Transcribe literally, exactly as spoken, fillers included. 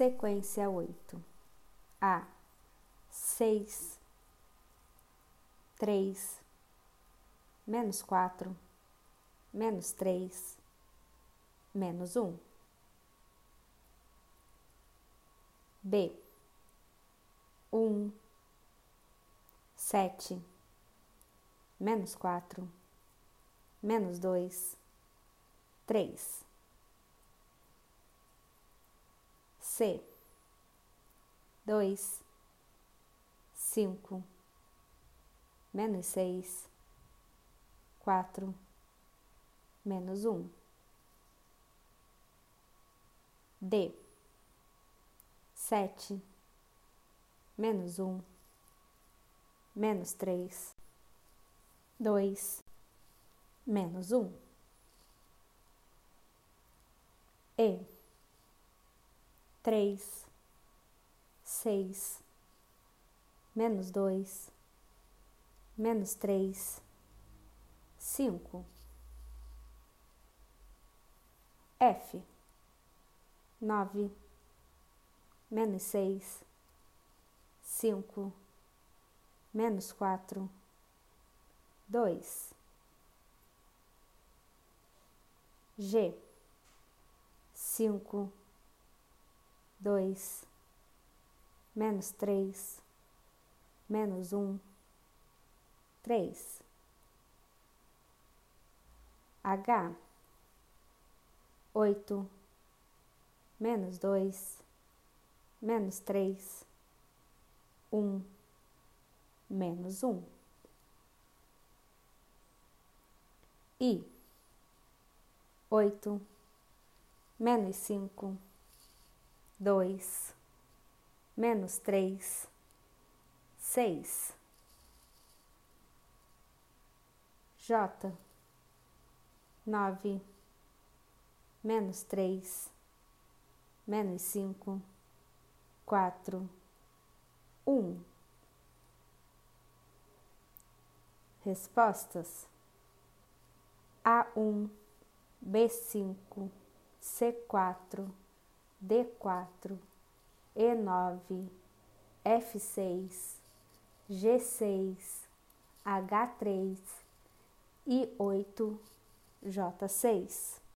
sequência oito. A, seis, três, menos quatro, menos três, menos um. B, um, sete, menos quatro, menos dois, três. C, dois, cinco, menos seis, quatro, menos um. D, sete, menos um, menos três, dois, menos um. E, três, seis, menos dois, menos três, cinco. F, nove, menos seis, cinco, menos quatro, dois. G, cinco, dois, menos três, menos um, três. H, oito, menos dois, menos três, um, menos um. I, oito, menos cinco, dois, menos três, seis. J, nove, menos três, menos cinco, quatro, um. Respostas: A um, B cinco, C quatro, D quatro, E nove, F seis, G seis, H três, I oito, J seis.